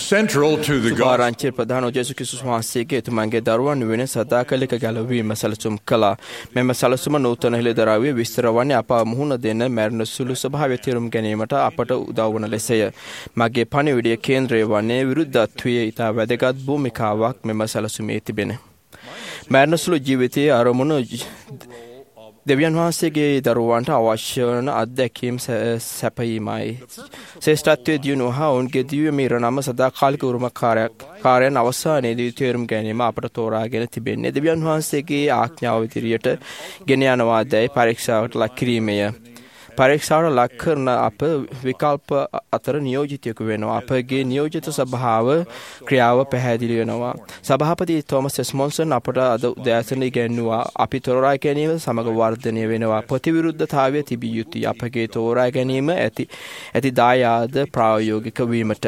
Central to the gospel සුභාරංචිය ප්‍රධාන ජේසුස් ක්‍රිස්තුස් වහන්සේගේ එතුමන්ගේ දරුවන් වෙන සදාකාලික ගැලවීම සැලසුම් කළා. මෙම සැලසුම නූතන හෙළිදරව්‍ය විස්තර වන්නේ අප මුහුණ දෙන මරණ සුළු ස්වභාවය තේරුම් ගැනීමට අපට උදව් වන ලෙසය. මගේ පණිවිඩය කේන්ද්‍රය වන්නේ විරුද්ධත්වයේ ඉතා වැදගත් භූමිකාවක් මෙම සැලසුමේ තිබෙන. මරණ සුළු ජීවිතයේ අරමුණු දෙවියන් වහන්සේගේ දරුවන්ට අවශ්‍ය වන අත්දැකීම් සැපයීමයි. ශ්‍රේෂ්ඨත්වයේ දියුණුව හා ඔවුන්ගේ දිව්‍ය මිරණම සදාකාලික උරුමකාරයන් අවසානයේදී තේරුම් ගැනීම අපට තෝරාගෙන තිබෙන්නේ දෙවියන් වහන්සේගේ ආඥාව ඉදිරියට ගෙන යනවාදැයි පරීක්ෂාවට ලක් කිරීමය. පරීක්ෂාවට ලක් කරන අප විකල්ප අතර නියෝජිතයෙකු වෙනවා. අපගේ නියෝජිත සභාව ක්‍රියාව පැහැදිලි වෙනවා. සභාපති තෝමස් එස්මොන්සන් අපට අද උදෑසන ඉගැන්වුවා අපි තෝරා ගැනීම සමග වර්ධනය වෙනවා. ප්‍රතිවිරුද්ධතාවය තිබිය යුතුයි. අපගේ තෝරා ගැනීම ඇති දායාද ප්‍රායෝගික වීමට.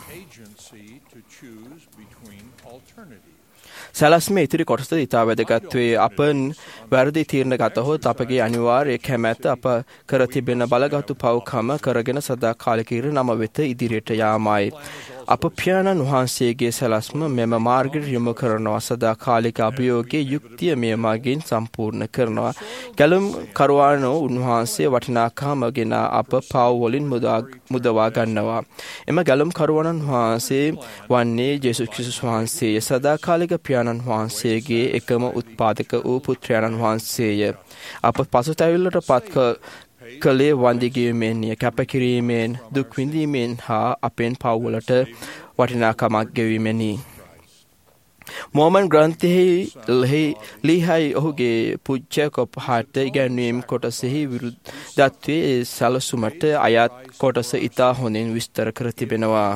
සැලැස්මේ ඉතිරි කොටස ඉතා වැදගත් වේ. අප වැරදි තීරණ ගතහොත් අපගේ අනිවාර්ය කැමැත්ත අප කර තිබෙන බලගතු පව්කම කරගෙන සදාකාලික නම වෙත ඉදිරියට යාමයි. අප පියාණන් වහන්සේගේ සැලැස්ම මෙම මාර්ගයට යොමු කරනවා. සදාකාලික අභියෝගයේ යුක්තිය මේ මගින් සම්පූර්ණ කරනවා. ගැලුම් කරුවානෝ උන්වහන්සේ වටිනාකම ගෙන අප පව් වලින් මුදවා ගන්නවා. එම ගැලුම් කරුවානන් වහන්සේ වන්නේ ජේසුස් ක්‍රිස්තුස් වහන්සේය. සදාකාලික පියාණන් වහන්සේගේ එකම උත්පාදක වූ පුත්‍රයාණන් වහන්සේය. අප පසුතැවිල්ලට පත් කළේ වන්දිගීමෙන්ය, කැපකිරීමෙන්, දුක්විඳීමෙන් හා අපෙන් පව්වලට වටිනාකමක් ගෙවීමෙනි. මෝමන් ග්‍රන්ථයෙහි ලීහයි ඔහුගේ පුච්ච කොපහට ඉගැන්වීම් කොටසෙහි විරුද්ධත්වයේ සැලසුමට අයත් කොටස ඉතා හොඳින් විස්තර කර තිබෙනවා.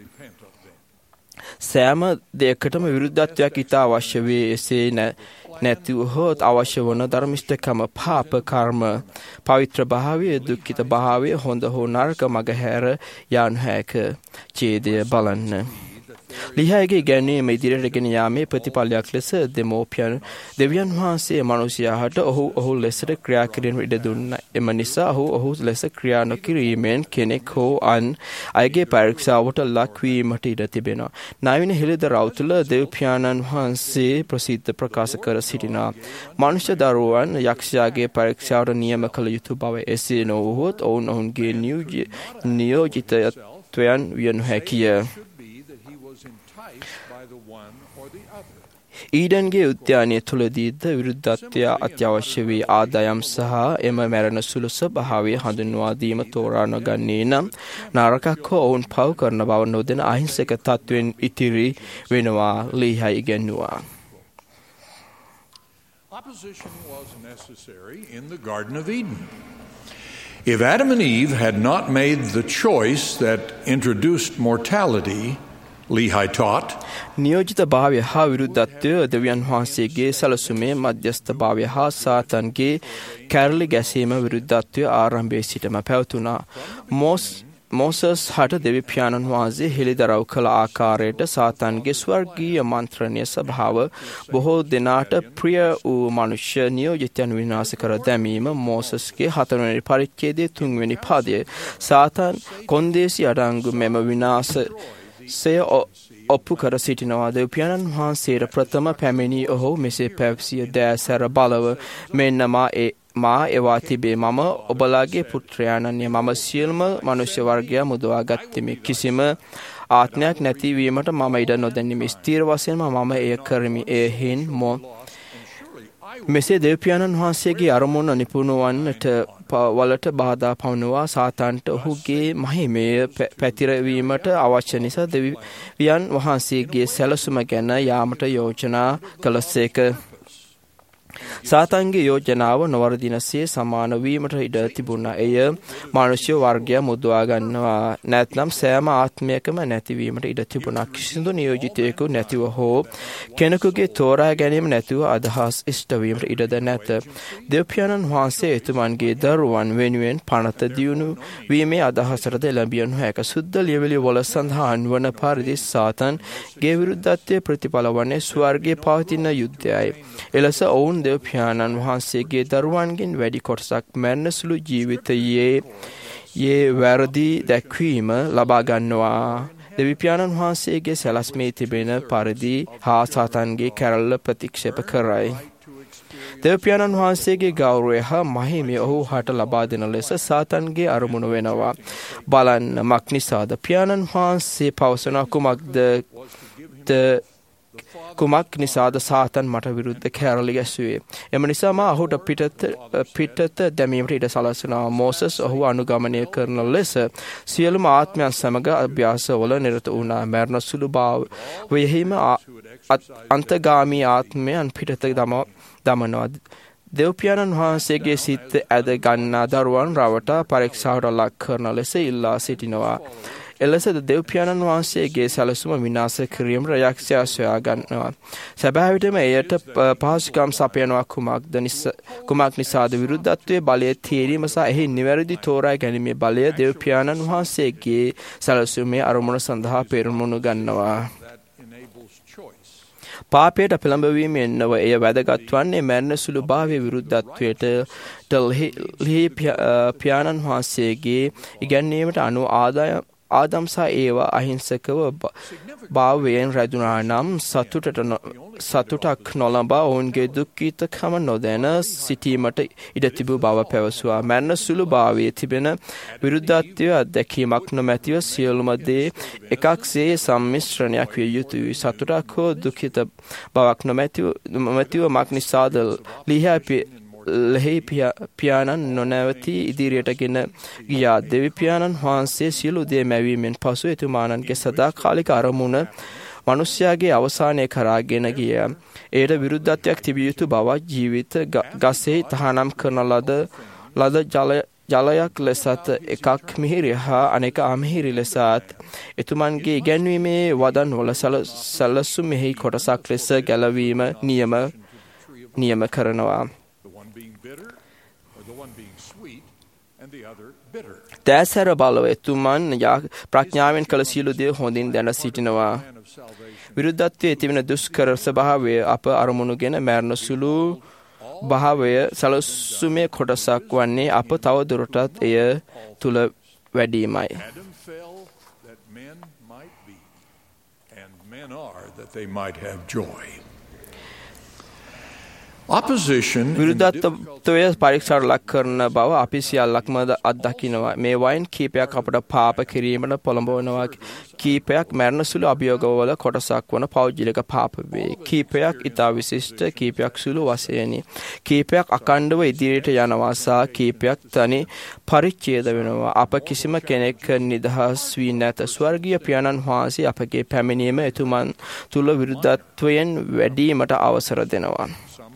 සෑම දෙයකටම විරුද්ධත්වයක් ඉතා අවශ්‍ය වේ. එසේ නැතිවහොත් අවශ්‍ය වන ධර්මිෂ්ඨකම, පාප කර්ම, පවිත්‍ර භාවය, දුක්ඛිත භාවය, හොඳ හෝ නරක මග හැර යනු හැක. ඡේදය බලන්න. ලිහාගේ ගැනීම ඉදිරියට ගෙන යාමේ ප්‍රතිඵලයක් ලෙස දෙවියන් වහන්සේ මනුෂ්‍යයාට ඔහු ලෙසට ක්‍රියා කිරීම ඉඩ දුන්නා. එම නිසා ඔහු ලෙස ක්‍රියා නොකිරීමෙන් කෙනෙක් හෝ අන් අයගේ පරීක්ෂාවට ලක්වීමට ඉඩ තිබෙනවා. නවීන හෙළිදරව් තුළ දෙවියන් වහන්සේ ප්‍රසිද්ධ ප්‍රකාශ කර සිටිනවා. මනුෂ්‍ය දරුවන් යක්ෂයාගේ පරීක්ෂාවට නියම කළ යුතු බව. එසේ නොවුවහොත් ඔවුන්ගේ නියෝජිතත්වයන් විය නොහැකිය. ඊඩන්ගේ උද්‍යානය තුළදීද විරුද්ධත්වය අත්‍යවශ්‍ය වී ආදායම් සහ එම මැරෙන සුළු ස්වභාවය හඳුන්වාදීම තෝරා නොගන්නේ නම් නරකක් හෝ ඔවුන් පව් කරන බව නොදෙන අහිංසක තත්ත්වයෙන් ඉතිරි වෙනවා. ලීහයි ඉගැන්වුවා. Opposition was necessary in the Garden of Eden. If Adam and Eve had not made the choice that introduced mortality, Lehi taught, නියෝජිත භාවය හා විරුද්ධත්වය දෙවියන් වහන්සේගේ සැලසුමේ මධ්‍යස්ථ භාවය හා සාතන්ගේ කැරලි ගැසීම විරුද්ධත්වය ආරම්භයේ සිටම පැවතුණා. මෝසස් හට දෙවි පියාණන් වහන්සේ හෙළිදරව් කළ ආකාරයට සාතන්ගේ ස්වර්ගීය මන්ත්‍රණය ස්වභාව බොහෝ දෙනාට ප්‍රිය වූ මනුෂ්‍ය නියෝජිතයන් විනාශ කර දැමීම මෝසස්ගේ 4 වෙනි පරිච්ඡේදයේ 3 වෙනි පදය. සාතන් කොන්දේසි අඩංගු මෙම විනාශ ඔප්පු කර සිටිනවා. දෙවියන් වහන්සේට ප්‍රථම පැමිණි ඔහු මෙසේ පැවසිය දෑසැර බලව මෙන්න මා එවා තිබේ. මම ඔබලාගේ පුත්‍රයාණන්ය. මම සියලුම මනුෂ්‍ය වර්ගයා මුදවා ගත්තෙමි. කිසිම ආත්මයක් නැතිවීමට මම ඉඩ නොදෙන්නෙමි. ස්ථීර වශයෙන්ම මම එය කරමි. එහෙන් මෙසේ දෙවියන් වහන්සේගේ අරමුණ නිපුණවන්නට වලට බාධා පවනවා. සාතන්ට ඔහුගේ මහිමය පැතිරවීමට අවශ්‍ය නිසා දෙවියන් වහන්සේගේ සැලසුම ගැන යාමට යෝජනා කළසේක. සාතන්ගේ යෝජනාව නොවරදිනසේ සමාන වීමට ඉඩ තිබුණා. එය මනුෂ්‍ය වර්ගය මුදවා ගන්නවා. නැත්නම් සෑම ආත්මයකම නැතිවීමට ඉඩ තිබුණා. කිසිදු නියෝජිතයෙකු නැතිව හෝ කෙනෙකුගේ තෝරා ගැනීම නැතිව අදහස් ඉෂ්ට වීමට ඉඩද නැත. දෙවියන් වහන්සේ එතුමන්ගේ දරුවන් වෙනුවෙන් පනත දියුණු වීමේ අදහසට එළඹිය නොහැක. සුද්ධ ලියවිලි වල සඳහන් වන පරිදි සාතන්ගේ විරුද්ධත්වයේ ප්‍රතිඵල වන්නේ ස්වර්ගයේ පවතින යුද්ධයයි. එලෙස ඔවුන් දෙවියන් වහන්සේගේ දරුවන්ගෙන් වැඩි කොටසක් මරණ සුළු ජීවිතයේ වැරදි දැක්වීම ලබා ගන්නවා. දෙවිපියාණන් වහන්සේගේ සැලැස්මේ තිබෙන පරිදි හා සාතන්ගේ කැරල්ල ප්‍රතික්ෂේප කරයි. දෙවිපියාණන් වහන්සේගේ ගෞරවය හා මහිමය ඔහු හට ලබා දෙන ලෙස සාතන්ගේ අරමුණු වෙනවා. බලන්න මක් නිසාද පියාණන් වහන්සේ පවසන කුමක් නිසාද සාතන් මට විරුද්ධ කැරළි ගැසුවේ. එම නිසා මා ඔහුට පිටත දැමීමට ඉඩ සලසනවා. මෝසස් ඔහු අනුගමනය කරන ලෙස සියලුම ආත්මයන් සමග අභ්‍යාසවල නිරත වුණා. මරණ සුළු භාවයෙහිම අන්තගාමී ආත්මයන් පිටත දමනවා. දෙව්පියාණන් වහන්සේගේ සිත් ඇද ගන්නා දරුවන් රවටා පරීක්ෂාවට ලක් කරන ලෙස ඉල්ලා සිටිනවා. එලෙසද දෙව්පියාණන් වහන්සේගේ සැලසුම විනාශ කිරීමට යක්ෂයා සොයා ගන්නවා. සැබෑවිටම එයට පහසුකම් සපයනවා කුමක් නිසාද විරුද්ධත්වයේ බලය තීරීම සහ එහි නිවැරදි තෝරා ගැනීමේ බලය දෙව්පියාණන් වහන්සේගේ සැලසුමේ අරමුණ සඳහා පෙරමුණු ගන්නවා. පාපයට පෙළඹවීමෙන් නොව එය වැදගත් වන්නේ මරණ සුළු භාවයේ විරුද්ධත්වයට පියාණන් වහන්සේගේ ඉගැන්වීමට අනුව ආදම් සහ ඒවා අහිංසකව භාවයෙන් රැඳුණා නම් සතුටක් නොලබා ඔවුන්ගේ දුක්ඛිතකම නොදැන සිටීමට ඉඩ තිබූ බව පැවසුවා. මරණ සුළු භාවයේ තිබෙන විරුද්ධත්වය අත්දැකීමක් නොමැතිව සියලුම දේ එකක්සේ සම්මිශ්‍රණයක් විය යුතුයි. සතුටක් හෝ දුක්ඛිත බවක් නොමැතිව මක් නිසාද ලෙහි පියාණන් නොනැවතී ඉදිරියට ගෙන ගියා. දෙවිපියාණන් වහන්සේ සියලු දේ මැවීමෙන් පසු එතුමාණන්ගේ සදාකාලික අරමුණ මනුෂ්‍යයාගේ අවසානය කරාගෙන ගියා. එයට විරුද්ධත්වයක් තිබිය යුතු බව ජීවිත ගසෙහි තහනම් කරන ලද ජලයක් ලෙසත් එකක් මිහිරි හා අනෙක අමිහිරි ලෙසත් එතුමන්ගේ ඉගැන්වීමේ වදන්වල සැලසුමෙහි කොටසක් ලෙස ගැලවීම නියම කරනවා. දෑසැර බලව එතුමන් ප්‍රඥාවෙන් කළ සියලු දේ හොඳින් දැන සිටිනවා. විරුද්ධත්වයේ තිබෙන දුෂ්කර ස්වභාවය අප අරමුණුගෙන මරණ සුළු භාවය සැලසුමේ කොටසක් වන්නේ අප තව දුරටත් එය තුල වැඩිමයි. විරුද්ධත්වය පරීක්ෂාවට ලක් කරන බව අපි සියල්ලක්ම අත්දකිනවා. මේ වයින් කීපයක් අපට පාප කිරීමට පොළඹවනවා. කීපයක් මරණ සුළු අභියෝගවල කොටසක් වන පෞද්ගලික පාප වේ. කීපයක් ඉතා විශිෂ්ට, කීපයක් සුළු වශයෙනි. කීපයක් අකණ්ඩව ඉදිරියට යනවා සහ කීපයක් තනි පරිච්ඡේද වෙනවා. අප කිසිම කෙනෙක් නිදහස් වී නැත. ස්වර්ගීය පියාණන් වහන්සේ අපගේ පැමිණීම එතුමන් තුල විරුද්ධත්වයෙන් වැඩිවීමට අවසර දෙනවා.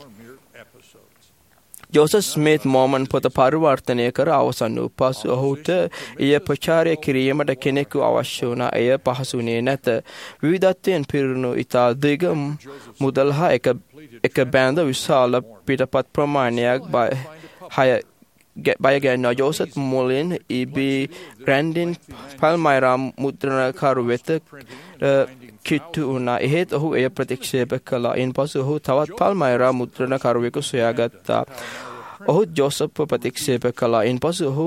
ජෝසප් ස්මිත් මෝමන් පොත පරිවර්තනය කර අවසන් වූ පසු ඔහුට එය ප්‍රචාරය කිරීමට කෙනෙකු අවශ්‍ය වුණා. එය පහසුනේ නැත. විවිධත්වයෙන් පිරුණු ඉතා දිග මුදල් හා එක බැඳ විශාල පිටපත් ප්‍රමාණයක් බය ගැන්වා ජෝසප් මුලින් ඉබී ග්‍රැන්ඩින් පල්මයිරා මුද්‍රණකරු වෙත කිට්ටු වුණා. එහෙත් ඔහු එය ප්‍රතික්ෂේප කළා. ඉන්පසු ඔහු තවත් පල්මයිරා මුද්‍රණකරුවෙකු සොයාගත්තා. ඔහු ජෝසප්ව ප්‍රතික්ෂේප කළා. ඉන්පසු ඔහු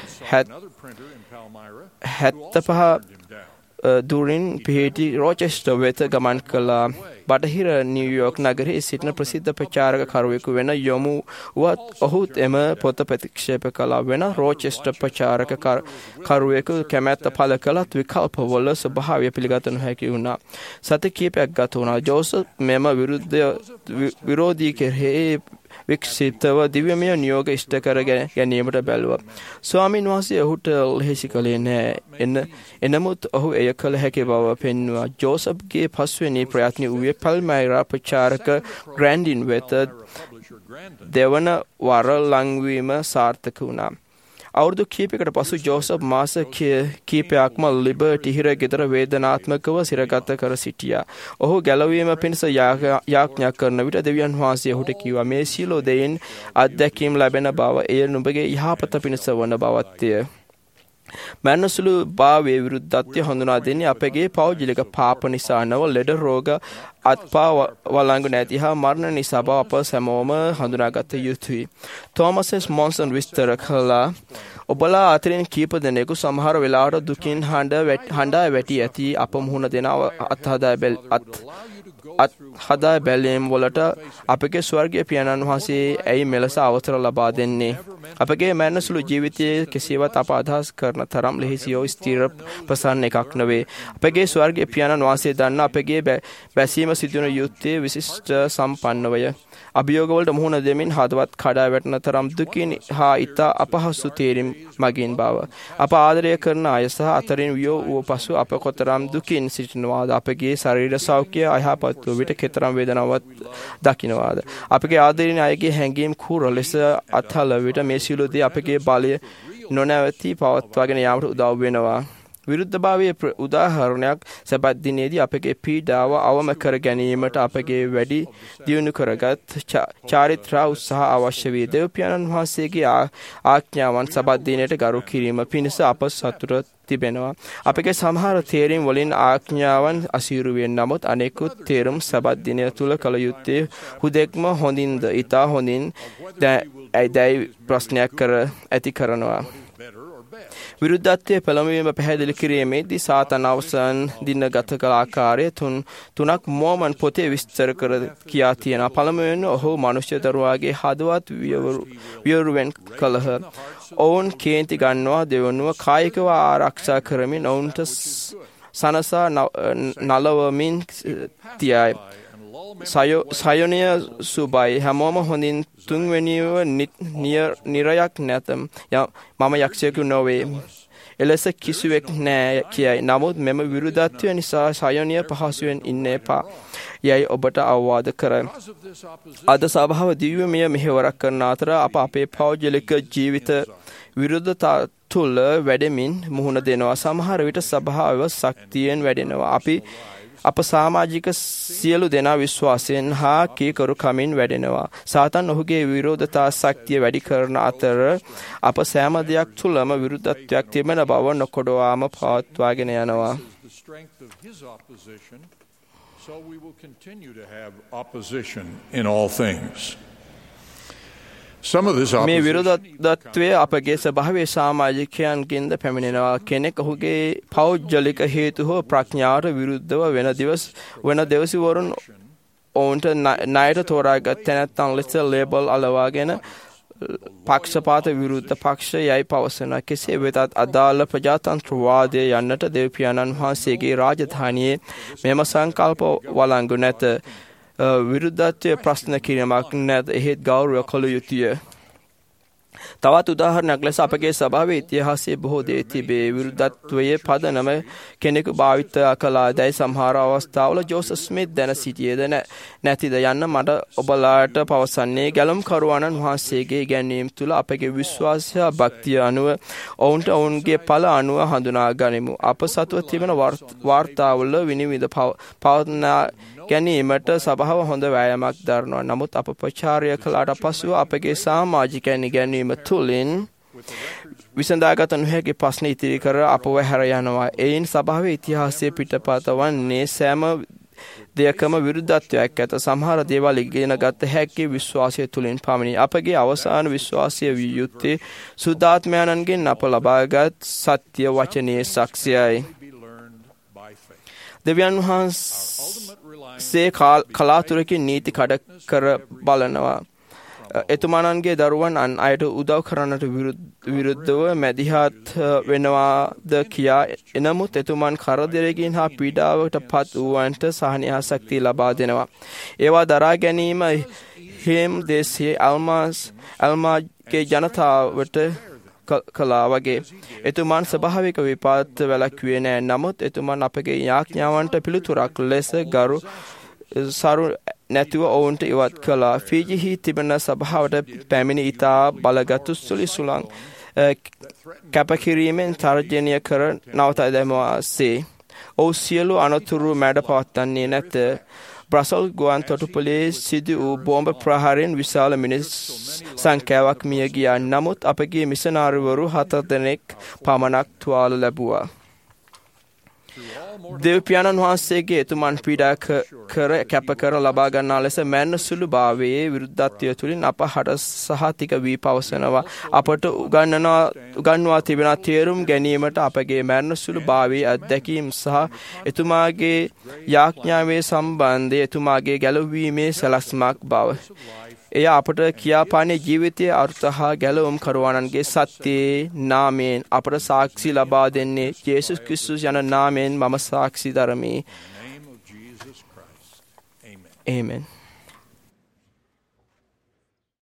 75 දුරින් පිහිටි රෝචෙස්ටර් වෙත ගමන් කළා. බටහිර නිව්යෝක් නගරයේ සිටින ප්‍රසිද්ධ ප්‍රචාරක කරුවෙකු වෙන යොමු වුවත් ඔහුත් එම පොත ප්‍රතික්ෂේප කළා. වෙන රෝචෙස්ටර් ප්‍රචාරක කරුවෙකු කැමැත්ත පළ කළත් විකල්පවල ස්වභාවය පිළිගත නොහැකි වුණා. සති කිහිපයක් ගත වුණා. ජෝසප් මෙම විරෝධී කෙරෙහි වික්ෂිප්තව දිව්‍යමය නියෝග ඉෂ්ට කර ගැනීමට බැලුවා. ස්වාමීන් වහන්සේ ඔහුට ලෙහෙසි කළේ නෑ. එනමුත් ඔහු එය කළ හැකි බව පෙන්වුවා. ජෝසප්ගේ පස්වෙනි ප්‍රයත්නය වූයේ පල්මයිරා ප්‍රචාරක ග්‍රැන්ඩින් වෙත දෙවන වර ලංවීම සාර්ථක වුණා. අවුරුදු කීපයකට පසු ජෝසප් මාස කීපයක්ම ලිබර්ටි හිර ගෙදර වේදනාත්මකව සිරගත කර සිටියා. ඔහු ගැලවීම පිණිස යාඥා කරන විට දෙවියන් වහන්සේ ඔහුට කිව්වා, මේ සියලු දෙයින් අත්දැකීම් ලැබෙන බව එය නුඹගේ යහපත පිණිස වන බවත්ය. මරණසුළු භාවයේ විරුද්ධත්වය හඳුනා දෙන්නේ අපගේ පෞද්ගලික පාප නිසා නොව ලෙඩ රෝග අත්පා වළංගු නැති හා මරණ නිසා බව අප සැමෝම හඳුනාගත යුතුයි. තෝමස් මොන්සන් විස්තර කළා ඔබලා අතරින් කීප දෙනෙකු සමහර වෙලාවට දුකින් හඬා වැටි ඇති අප මුහුණ දෙන අත්හදා බැලීම් වලට අපගේ ස්වර්ගීය පියාණන් වහන්සේ ඇයි මෙලෙස අවසර ලබා දෙන්නේ? අපගේ මරණසුළු ජීවිතයේ කෙසේවත් අප අදහස් කරන තරම් ලෙහෙසියෝ ස්ථිර ප්‍රසන්න එකක් නොවේ. අපගේ ස්වර්ගීය පියාණන් වහන්සේ දන්නා අපගේ බැසීම සිදුවන යුත්තේ විශිෂ්ට සම්පන්නවය. අභියෝගවලට මුහුණ දෙමින් හදවත් කඩා වැටෙන තරම් දුකින් හා ඉතා අපහසු තේරීම් මගින් බව. අප ආදරය කරන අය සහ අතරින් වියෝ වූ පසු අප කොතරම් දුකින් සිටිනවාද? අපගේ ශරීර සෞඛ්‍යය අයහපත් වූ විට කෙතරම් වේදනාවක් දකින්නවාද? අපගේ ආදරණීය අයගේ හැඟීම් කූර ලෙස අත්හල විට මේ සියලු දේ අපගේ බලය නොනැවතී පවත්වාගෙන යාමට උදව් වෙනවා. විරුද්ධභාවයේ උදාහරණයක් සබත් දිනේදී අපගේ පීඩාව අවම කර ගැනීමට අපගේ වැඩි දියුණු කරගත් චාරිත්‍ර උත්සාහ අවශ්‍ය වේ. දෙවියන් වහන්සේගේ ආඥාවන් සබත් දිනේට ගරු කිරීම පිණිස අප සතුට තිබෙනවා. අපගේ සමහර තේරීම් වලින් ආඥාවන් අසීරු වේ. නමුත් අනෙකුත් තේරුම් සබත් දිනය තුල කළ යුත්තේ හුදෙක්ම හොඳින්ද ඊතා හොඳින් දැයි ප්‍රශ්නයක් කර ඇති කරනවා. විරුද්ධත්වයේ පළමුවීම පැහැදිලි කිරීමේදී සාතන් අවසන් දින ගත කළ ආකාරය තුනක් මෝමන් පොතේ විස්තර කර කියා තියෙනවා. පළමුවෙන් ඔහු මනුෂ්‍ය දරුවාගේ හදවත් වියරුවෙන් කළහ. ඔවුන් කේන්ති ගන්නවා. දෙවනුව කායිකව ආරක්ෂා කරමින් ඔවුන්ට සනසා නලවමින් තියයි. සයොනය සුබයි හැමෝම හොඳින් තුන්වෙනිව නිරයක් නැත. මම යක්ෂයෙකු නොවේ. එලෙස කිසිවෙක් නෑ කියයි. නමුත් මෙම විරුද්ධත්වය නිසා සයොනිය පහසුවෙන් ඉන්න එපා යයි ඔබට අවවාද කරයි. අද සභාව දිව්‍යමය මෙහෙවරක් කරන අතර අපේ පෞද්ගලික ජීවිත විරුද්ධතා තුළ වැඩෙමින් මුහුණ දෙනවා. සමහර විට සභාව ශක්තියෙන් වැඩෙනවා. අප සමාජික සියලු දෙනා විශ්වාසයෙන් හා කීකරු කමින් වැඩෙනවා. සාතන් ඔහුගේ විරෝධතා ශක්තිය වැඩි කරන අතර අප සෑම දෙයක් තුළම විරුද්ධත්වයක් තිබෙන බව නොකොඩවාම පවත්වාගෙන යනවා. So we will continue to have opposition in all things. මේ විරෝධත්වය අපගේ ස්වභාවයේ සමාජිකයන්ගෙන්ද පැමිණෙනවා. කෙනෙක් ඔහුගේ පෞද්ගලික හේතු හෝ ප්‍රඥාවට විරුද්ධව වෙන දෙවසිවරුන් ඔවුන්ට ණයට තෝරාගත් තැනැත්තන් ලෙස ලේබල් අලවාගෙන පක්ෂපාත විරුද්ධ පක්ෂ යයි පවසන. කෙසේ වෙතත් අදාළ ප්‍රජාතන්ත්‍රවාදය යන්නට දෙවියන් වහන්සේගේ රාජධානියේ මෙම සංකල්ප වළංගු නැත. විරුද්ධත්වය ප්‍රශ්න කිරීමක් නැත. එහෙත් ගෞරව කළ යුතුය. තවත් උදාහරණයක් ලෙස අපගේ සභාවේ ඉතිහාසයේ බොහෝ දේ තිබේ. විරුද්ධත්වයේ පදනම කෙනෙකු භාවිත කළා දැයි සමහර අවස්ථාවල ජෝසප් ස්මිත් දැන සිටියේද නැතිද යන්න මට ඔබලාට පවසන්නේ ගැලුම්කරුවන් වහන්සේගේ ඉගැන්වීම් තුළ අපගේ විශ්වාසය භක්තිය අනුව ඔවුන්ට ඔවුන්ගේ ඵල අනුව හඳුනා ගනිමු. අප සතුව තිබෙන වාර්තාවල විනිවිද පවත්නා ගැනීමට සභාව හොඳ වෑයමක් දරනවා. නමුත් අප ප්‍රචාරය කළාට පසුව අපගේ සමාජිකයන් ඉගැන්වීම තුළින් විසඳාගත නොහැකි ප්‍රශ්න ඉතිරි කර අපව හැර යනවා. එයින් සභාවේ ඉතිහාසයේ පිටපත වන්නේ සෑම දෙයකම විරුද්ධත්වයක් ඇත. සමහර දේවල් ඉගෙන ගත හැකි විශ්වාසය තුළින් පමණි. අපගේ අවසාන විශ්වාසය විය යුත්තේ සුද්ධාත්මයන්ගෙන් අප ලබාගත් සත්‍ය වචනයේ සාක්ෂියයි. දෙවියන් වහන්සේ කලාතුරකින් නීති කඩ කර බලනවා. එතුමානන්ගේ දරුවන් අන් අයට උදව් කරන්නට විරුද්ධව මැදිහත් වෙනවාද කියා. එනමුත් එතුමන් කරදරයකින් හා පීඩාවට පත් වූවන්ට සහනය හා ශක්තිය ලබා දෙනවා. ඒවා දරා ගැනීම හේම් දේශයේ අල්මාගේ ජනතාවට කලා වගේ. එතුමන් ස්වභාවික විපාත වැළැක්වුවේ නෑ. නමුත් එතුමන් අපගේ යාඥාවන්ට පිළිතුරක් ලෙස ගරු සරු නැතුව ඔවුන්ට ඉවත් කළා. ෆීජිහි තිබෙන සභාවට පැමිණි ඉතා බලගත් සුලිසුලන් කැපකිරීමෙන් තර්ජනය කර නවතා දැමුවාසේ. ඔහු සියලු අනතුරු මැඩ පවත්වන්නේ නැත. බ්‍රසල් ගුවන් තොටුපොලේ සිදු වූ බෝම්බ ප්‍රහාරයෙන් විශාල මිනිස් සංඛ්‍යාවක් මිය ගියා. නමුත් අපගේ මිෂනාරිවරු 4 දෙනෙක් පමණක් තුවාල ලැබුවා. දෙව්පියාණන් වහන්සේගේ එතුමන් පීඩා කර කැපකර ලබා ගන්නා ලෙස මැරෙන සුළු භාවයේ විරුද්ධත්වය තුළින් අප හට සහතික වී පවසනවා. අපට උගන්වා තිබෙන තේරුම් ගැනීමට අපගේ මැරෙන සුළු භාවයේ අත්දැකීම් සහ එතුමාගේ යාඥාවේ සම්බන්ධය එතුමාගේ ගැලවීමේ සැලැස්මක් බව. එය අපට කියාපානේ ජීවිතයේ අර්ථ හා ගැලවුම් කරවන්නන්ගේ සත්‍යයේ නාමයෙන් අපට සාක්ෂි ලබා දෙන්නේ යේසුස් ක්‍රිස්තුස් යන නාමයෙන් මම සාක්ෂි දරමි. Amen.